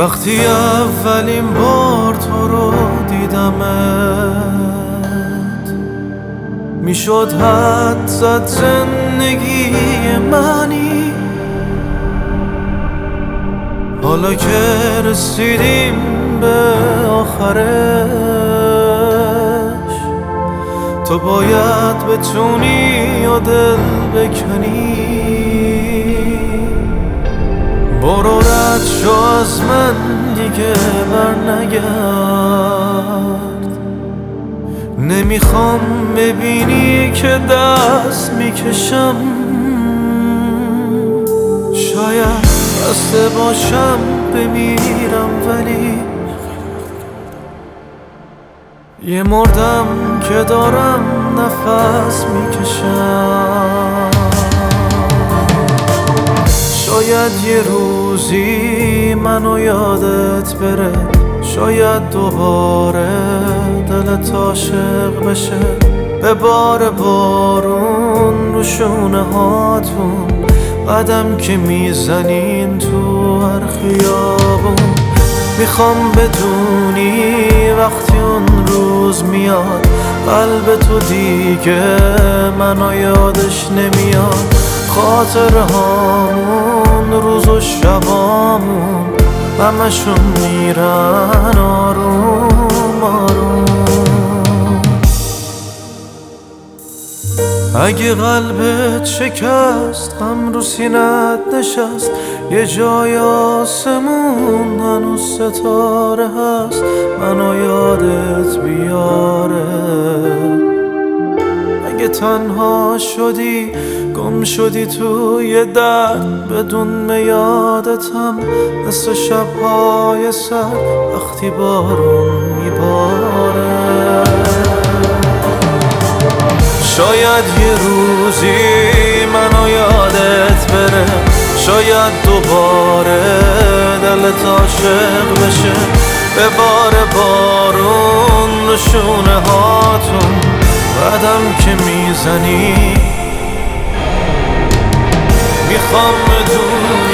وقتی اولین بار تو رو دیدمت میشد حد زد زندگی منی. حالا که رسیدیم به آخرش تو باید بتونی و دل بکنی. برو رد شو از من دیگه برنگرد. نمیخوام ببینی که دست میکشم. شاید بسته باشم بمیرم ولی یه مردم که دارم نفس میکشم. شاید یه روزی منو یادت بره، شاید دوباره دلت عاشق بشه. به بار بارون رو شونه هاتون قدم که میزنین تو هر خیابون. میخوام بدونی وقتی اون روز میاد قلب تو دیگه منو یادش نمیاد. خاطر هامون روز و شبامون همشون میرن آروم آروم. اگه قلبت شکست غم رو سینت نشست، یه جای آسمون هنوز ستاره هست منو یادت بیاره. اگه تنها شدی گم شدی توی درد بدون یادتم، مثل شبهای سر وقتی بارون میباره. شاید یه روزی منو یادت بره، شاید دوباره دلت عاشق بشه. به بار بارون رو شونه هاتون قدم که میزنی. میخوام بدونی